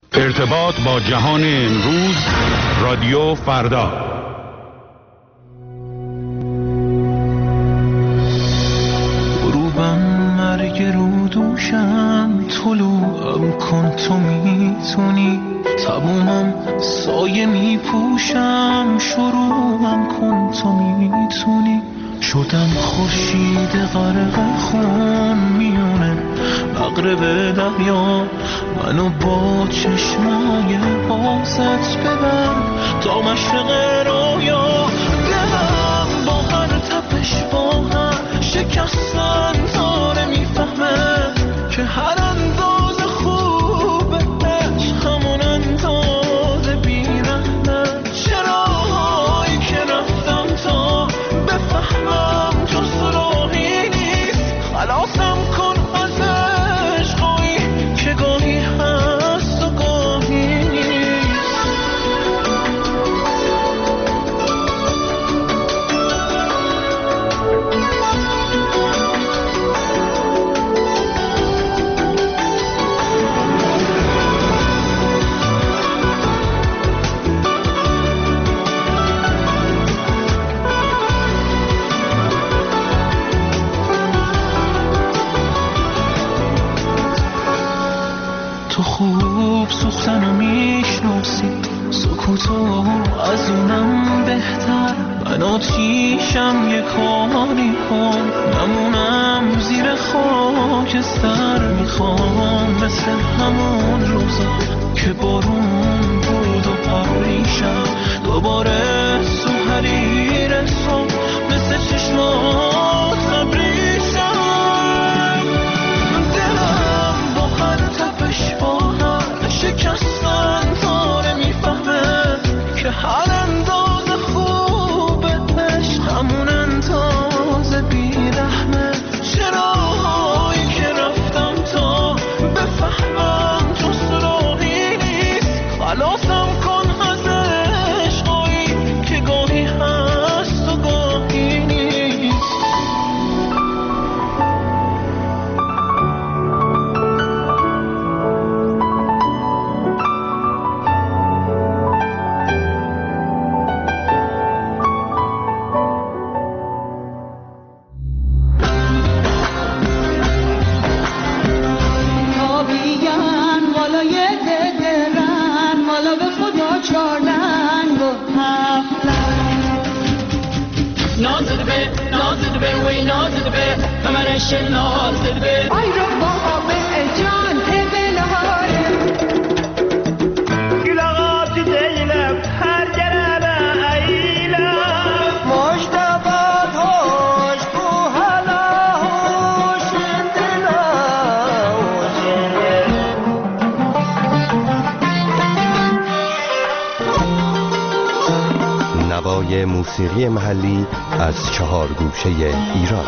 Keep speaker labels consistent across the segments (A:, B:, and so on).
A: ارتباط با جهان امروز، رادیو فردا.
B: غروبم مرگ رو دوشم، طلوعم کن تو میتونی، تمومم سایه میپوشم، شروعم کن تو میتونی. شدم خورشید غرق خون میونه مغرب دریا، منو با چشمای بازت ببر تا مشرق رویا. دلم با هر تپش با هر شکستن داره میفهمه که هر انداز خوبه همون انداز بیرحمه. چرایی که رفتم تا بفهمم جز راهی نیست، خلاصم کن از عشقایی که گاهی هست و گاهی نیست. تو خوب سوختنو میشناسی، سکوتو از اونم بهتر. من آتیشم یه کاری کن نمونم زیر خاکستر. میخوام مثل همون روزا که بارون بود و پریشم دوباره تو حریر صبح مثل چشمات خبریشم. دلم با هر تپش با هر شکستن داره میفهمه که هر انداز خوبه عشق همون انداز بیرحمه. چرایی که رفتم تا بفهمم جز راهی نیست، خلاصم کن از عشقایی که گاهی هست و گاهی نیست.
C: تابیان بالای درن مالا به خدا چارنگ و
D: نازل به وی نازل به همرش نازل به
C: آی رو بابا به جان بلاره
D: گلغات دیلم هر جرابه ایلم
C: مجتبات هاش بو هلا هوش
E: نوای موسیقی محلی از 4 گوشه ایران.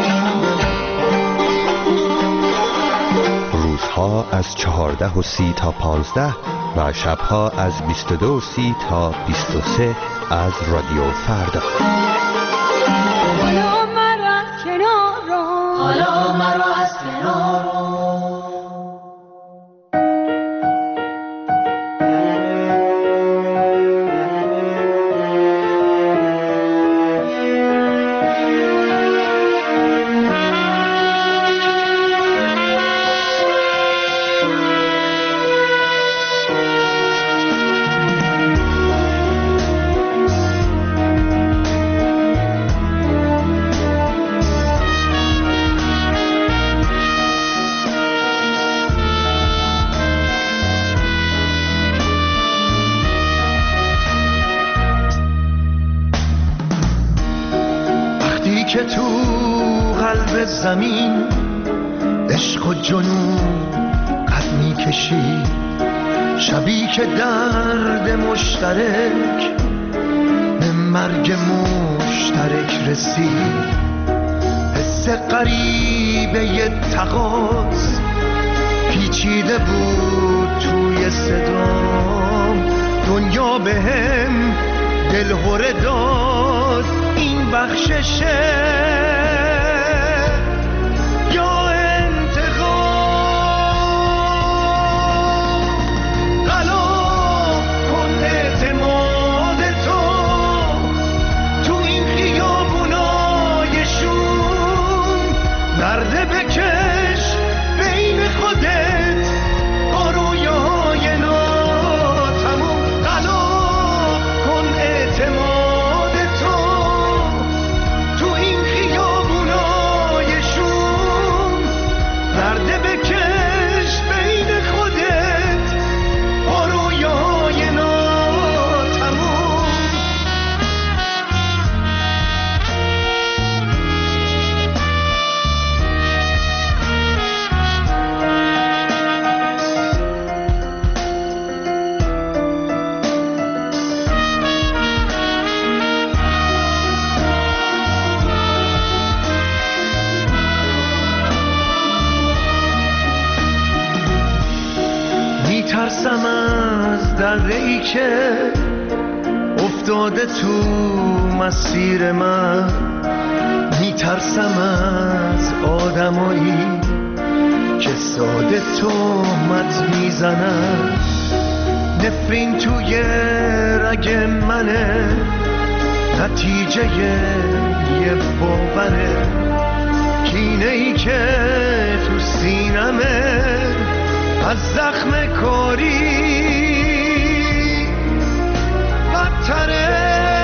E: روزها از 14:30 تا 15 و شبها از 22:30 تا 23 از رادیو فردا.
C: حالا مرا از کنار رو،
D: حالا مرا از کنار
B: که تو قلب زمین عشق و جنون قد میکشی، شبی که درد مشترک به مرگ مشترک رسید. حس غریبه ی تقاض پیچیده بود توی صدام، دنیا به هم دلهوره داد. این بخششه یا انتقام؟ میترسم از دره‌ای که افتاده تو مسیر من، میترسم از آدمایی که ساده تهمت میزنن. نفرین توی رگ منه، نتیجه یه باوره، کینه‌ای که تو سینمه از زخم کاری بدتره.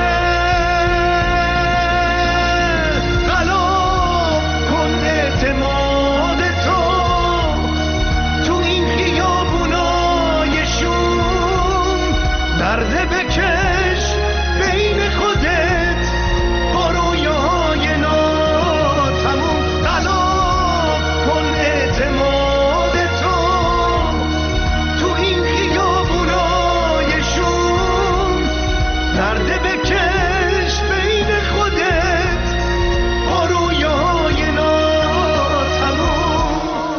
B: غلاب کن اعتماد تو تو این خیابونای شوم، درد بکش بین خودت با رویاهای ناتموم. غلاب کن اعتماد تو تو این خیابونای شوم، درد بکش بین خودت با رویاهای ناتموم.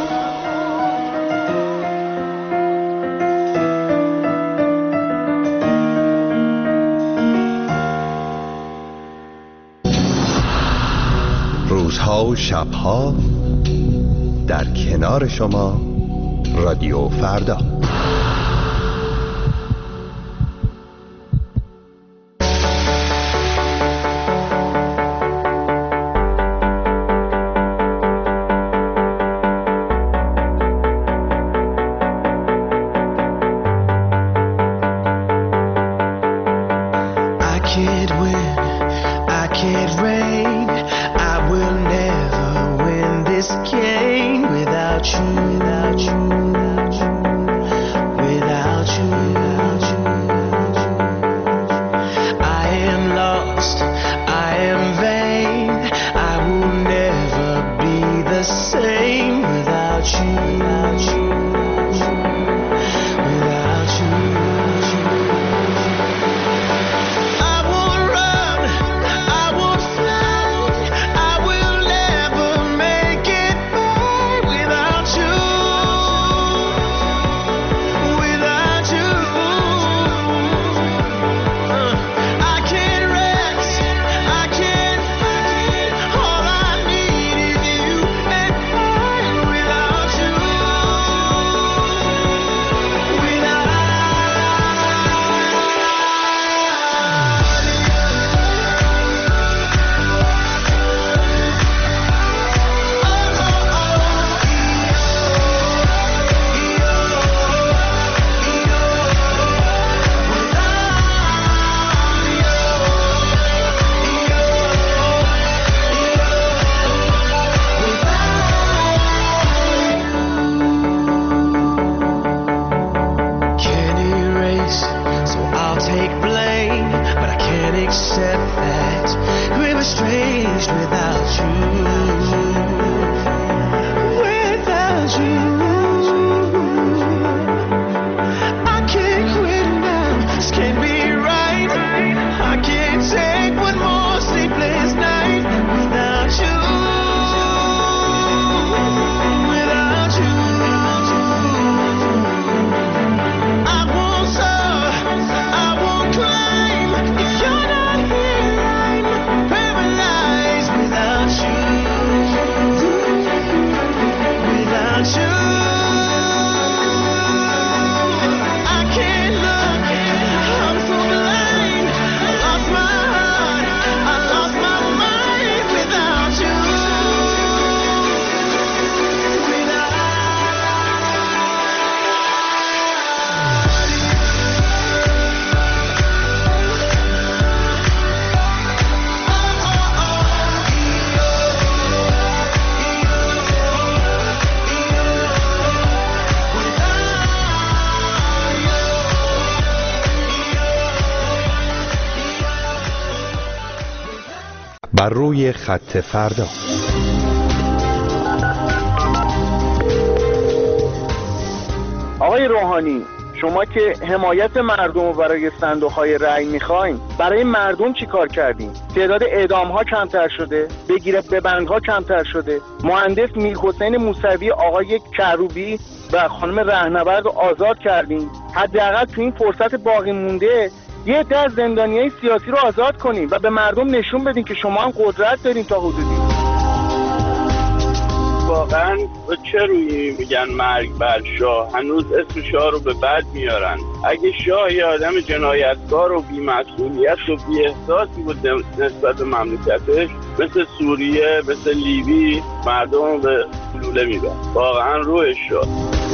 E: روزها و شبها در کنار شما رادیو فردا.
B: I can't win, I can't reign, I will never win this game without you, without you, without you, without you, without you. I am lost, I am vain, I will never be the same without you, without you, without you, without you. I won't run, I won't fly, I will never make it by without you, without you. I can't rest, I can't fight, all I need is you and I without you, can't erase, so I'll take blame, but I can't accept that we're estranged without you, without you. I can't quit now, this can't be right. I can't take one more sleepless night without you, without you. I won't soar, I won't climb, if you're not here I'm paralyzed without you, without you. I can't look, I'm so blind, I lost my heart, I lost my mind without you,
E: بر روی خط فردا.
F: آقای روحانی، شما که حمایت مردم رو برای صندوق‌های رأی می‌خواین، برای مردم چی کار کردین؟ تعداد اعدام‌ها کمتر شده، ببندها کمتر شده. مهندس میرحسین موسوی، آقای کروبی و خانم رهنورد رو آزاد کردین. حداقل تو این فرصت باقی مونده یه عده از زندانیای سیاسی رو آزاد کنین و به مردم نشون بدین که شما هم قدرت دارین تا حدودی.
G: واقعا چه روی میگن مرگ بر شاه؟ هنوز اسم شاه رو به بد میارن. اگه شاه یه آدم جنایتکار و بی‌مسئولیت و بی‌احساسی بود نسبت به مملکتش، مثل سوریه، مثل لیبی، مردم به لوله میدن. واقعا روحش شد.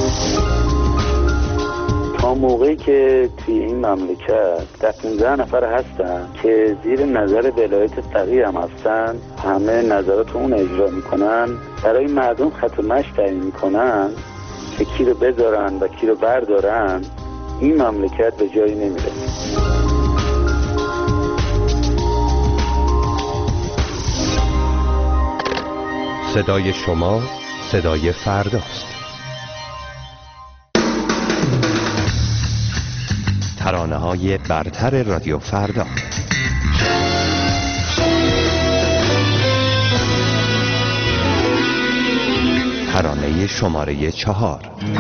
H: تا موقعی که توی این مملکت 15 نفر هستن که زیر نظر ولایت فقیه هم هستن، همه نظرات اون اجرا میکنن، برای مردم خط و مشی تعیین میکنن که کی رو بذارن و کی رو بردارن، این مملکت به جایی نمیره.
E: صدای شما صدای فرداست. ترانه‌های برتر رادیو فردا. ترانه شماره 4.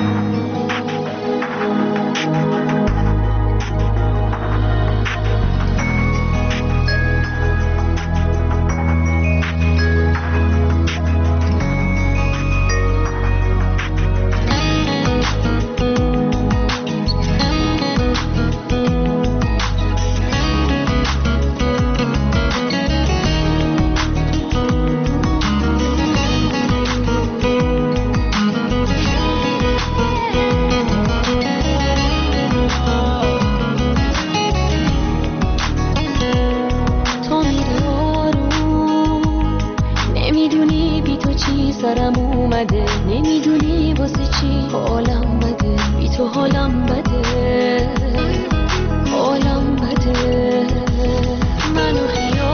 I: سرم اومده، نمیدونی واسه چی حالم بده، بی تو حالم بده، حالم بده. منو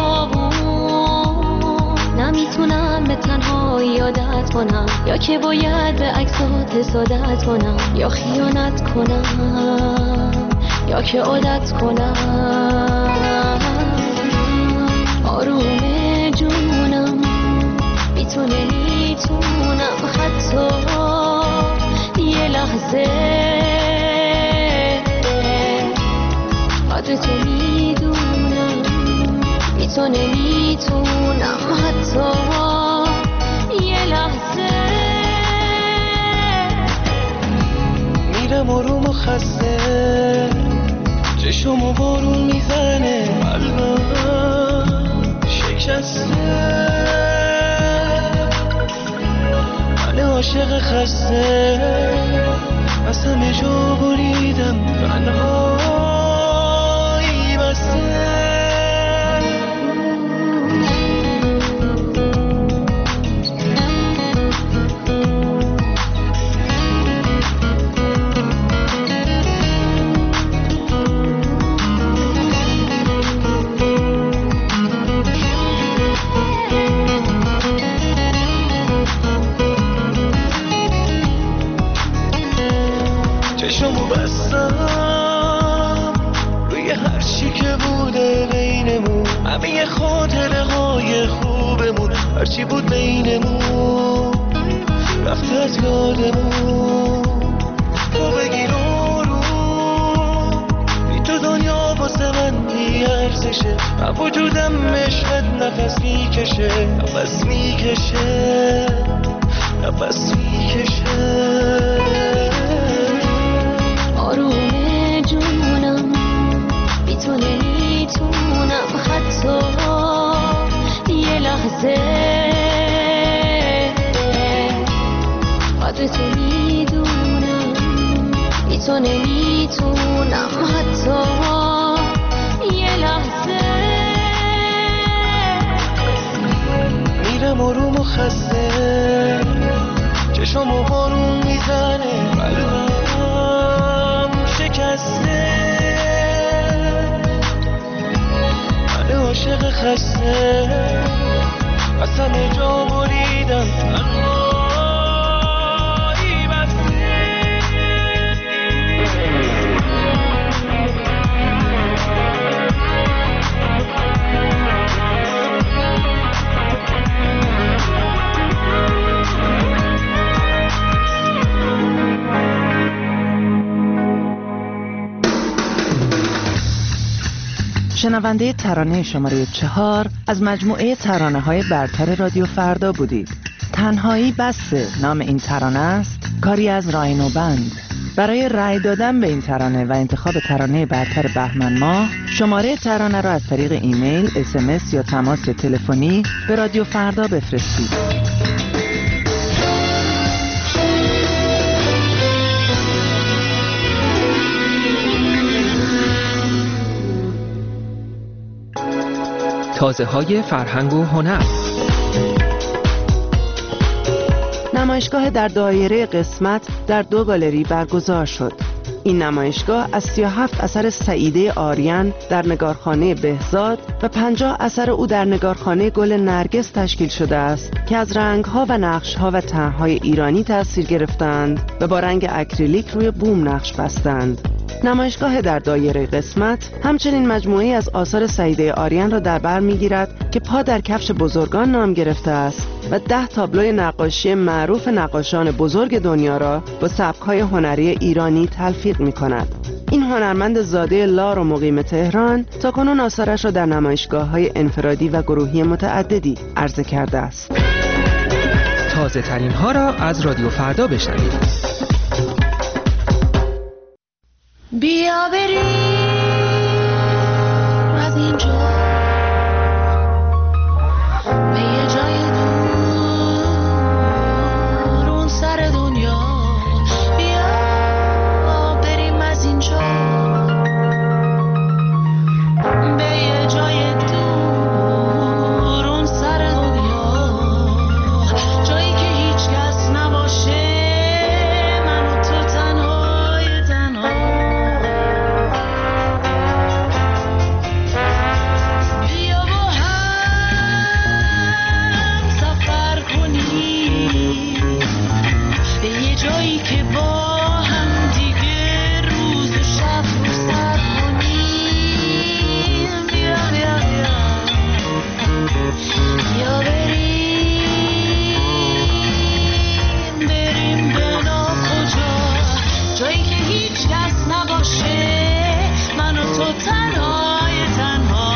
I: خیابون نمیتونم به تنهایی عادت کنم، یا که باید به عکسات حسادت کنم، یا خیانت کنم، یا که عادت کنم. آروم جونم بی تو نمیتونم حتی یه لحظه، قدر تو میدونم، بی تو نمیتونم حتی یه لحظه.
B: میرم آروم و خسته، چشمو بارون میزنه، قلبم شکسته، من عاشق خسته، از همه جا بریدم، تنهایی بسته. چشمو بستم روی هر چی که بوده بینمون، همه خاطره های خوبمون، هرچی بود بینمون رفت از یادمون. تو بگیر آروم، بی تو دنیا واسه من بی ارزشه، من وجودم مشهد نفس میکشه، نفس میکشه، نفس میکشه.
I: آروم جونم بی تو نمیتونم حتی یه لحظه، قدر تو میدونم، بی تو نمیتونم حتی یه لحظه.
B: میرم آروم و خسته، چشمو بارون میزنه، قلبم شکسته، من عاشق خسته، از همه جا بریدم، تنهایی بسته.
J: شنونده ترانه شماره 4 از مجموعه ترانه‌های برتر رادیو فردا بودید. تنهایی بسه نام این ترانه است، کاری از راینو بند. برای رأی دادن به این ترانه و انتخاب ترانه برتر بهمن ماه، شماره ترانه را از طریق ایمیل، SMS یا تماس تلفنی به رادیو فردا بفرستید.
K: تازه‌های فرهنگ و هنر.
J: نمایشگاه در دایره قسمت در 2 گالری برگزار شد. این نمایشگاه از 37 اثر سعیده آریان در نگارخانه بهزاد و 50 اثر او در نگارخانه گل نرگس تشکیل شده است که از رنگ‌ها و نقش‌ها و طرح‌های ایرانی تأثیر گرفتند و با رنگ اکریلیک روی بوم نقش بستند. نمایشگاه در دایره قسمت همچنین مجموعه‌ای از آثار سعیده آریان را در بر می‌گیرد که پا در کفش بزرگان نام گرفته است و 10 تابلوی نقاشی معروف نقاشان بزرگ دنیا را با سبک‌های هنری ایرانی تلفیق می‌کند. این هنرمند زاده لار و مقیم تهران تاکنون آثارش را در نمایشگاه‌های انفرادی و گروهی متعددی عرضه کرده است.
K: تازه‌ترین ها را از رادیو فردا بشنوید.
I: بیا بریم از اینجا به یه جای دور اون سر دنیا. بیا بریم از اینجا به یه جای دور اون سر دنیا، جایی که هیچ کس نباشه، من و تو تنهای تنها. جایی که با هم دیگه روز و شب رو سر کنیم. بیا بیا بیا بیا بریم به ناکجا، جایی که هیچ کس نباشه، من و تو تنهای تنها.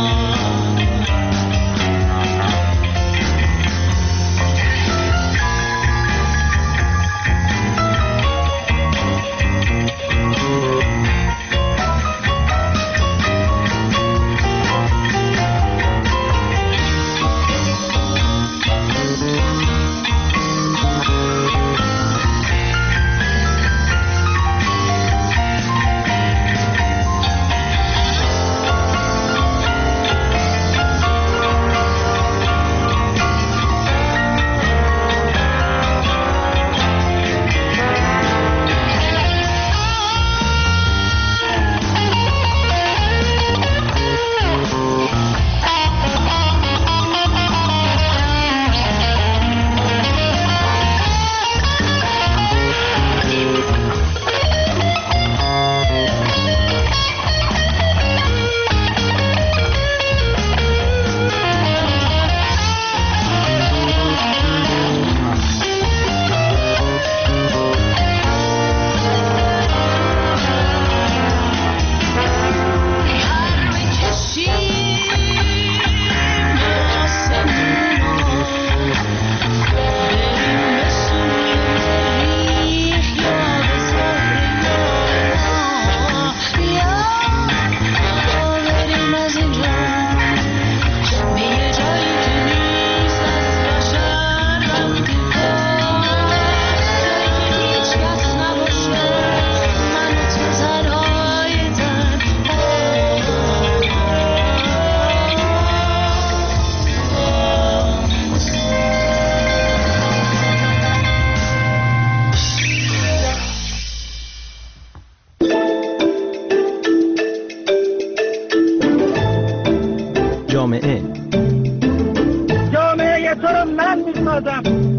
F: جامعه تو رو من میسازم.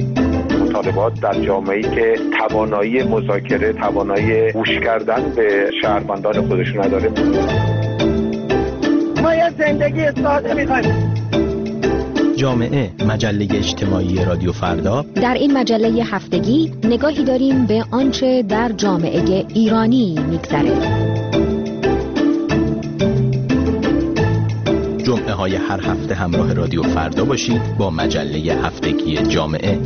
L: مطالبات در جامعه‌ای که توانایی مذاکره، توانایی گوش کردن به شهروندان خودش نداره.
F: ما یه زندگی ساده می‌خوایم.
M: جامعه، مجله اجتماعی رادیو فردا.
N: در این مجله هفتگی نگاهی داریم به آنچه در جامعه ایرانی می‌گذره.
M: جمعه های هر هفته همراه رادیو فردا باشید با مجله هفتگی جامعه.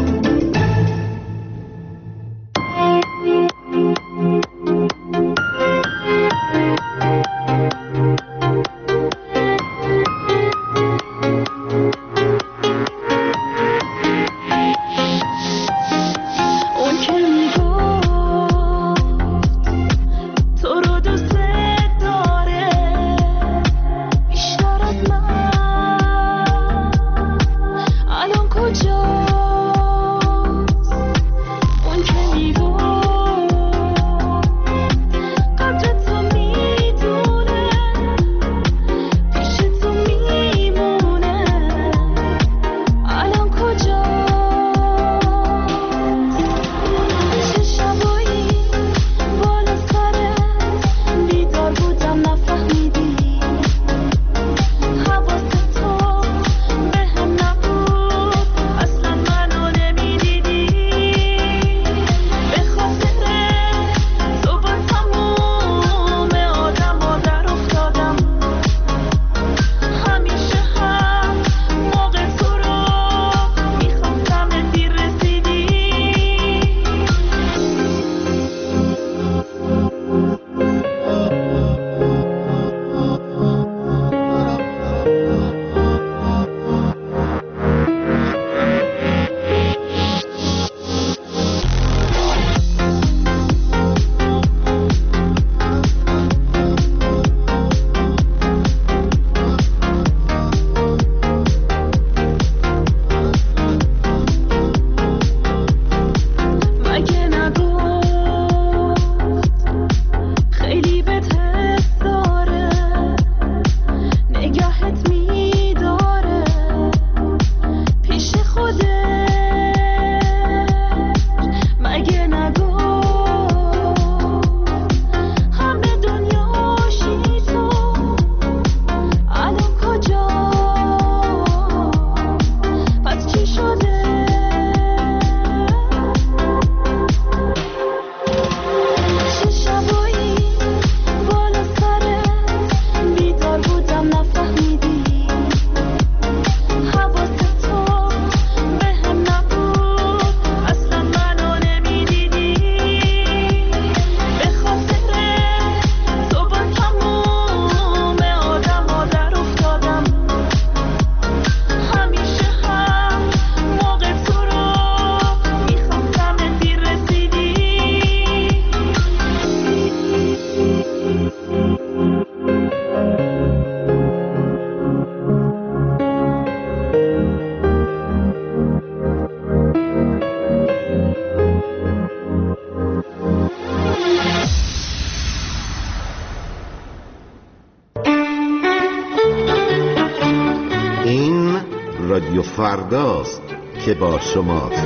O: رادیو فرداست که با شماست.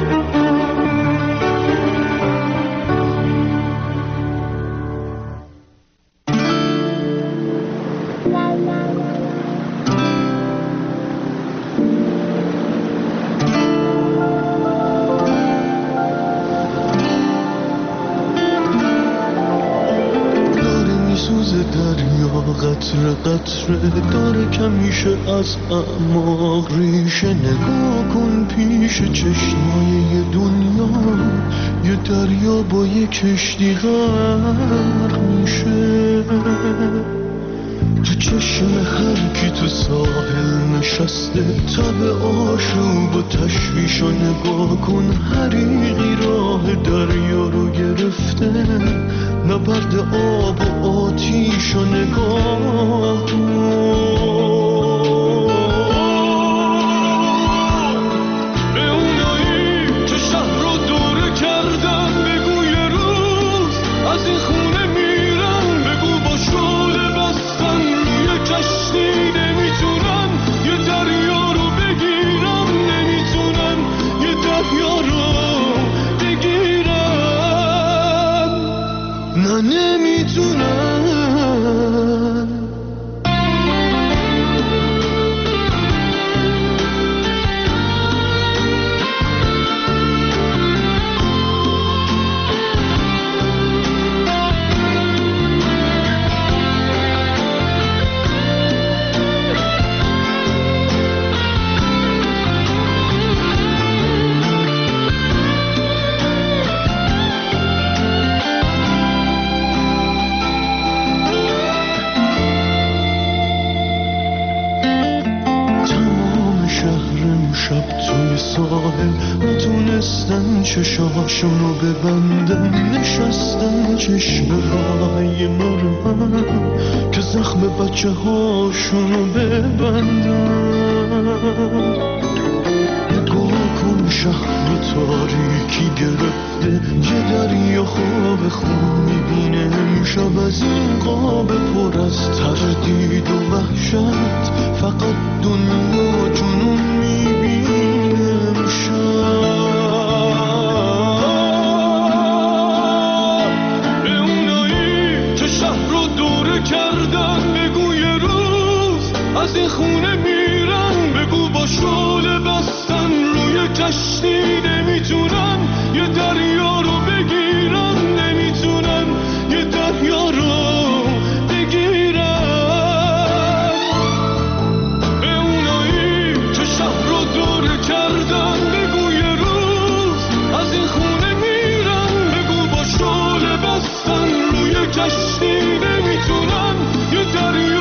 P: قطره قطره داره کمیشه از اعماق ریشه. نگاه کن پیش چشمای یه دنیا، یه دریا با یه کشتی غرق میشه. تو چشم هر کی تو ساحل نشسته، تب آشوب و تشویشو نگاه کن. حریقی راه دریا رو گرفته، نبرد آب و آتیشو نگاه کن. به اونایی که شهر رو دوره کردن بگو یه روز از این خونه میرن. بگو با شعله بستن روی کشتی نمیتونن یه دریا رو بگیرن. نمیتونن یه دریا رو بگیرن. نه نمیتونن. ساحل نتونستن چشاشونو ببندن، نشستن چشم رای مرهم که زخم بچه هاشونو ببندن. نگاه کن شهر تاریکی گرفته، یه دریا خواب خون میبینه امشب از این قاب پر از تردید و وحشت، فقط دنیا جنون میبینه امشب. به اونایی که شهر رو دوره کردن بگو یه روز از این خونه میرن، بگو با شعله بستن روی کشتی نمیتونن یه دریا رو بگیرن، نمیتونن یه دریا رو بگیرن. به اونایی که شهر رو دوره کردن بگو یه روز از این خونه میرن، بگو با شعله بستن روی کشتی نمیتونن یه دریا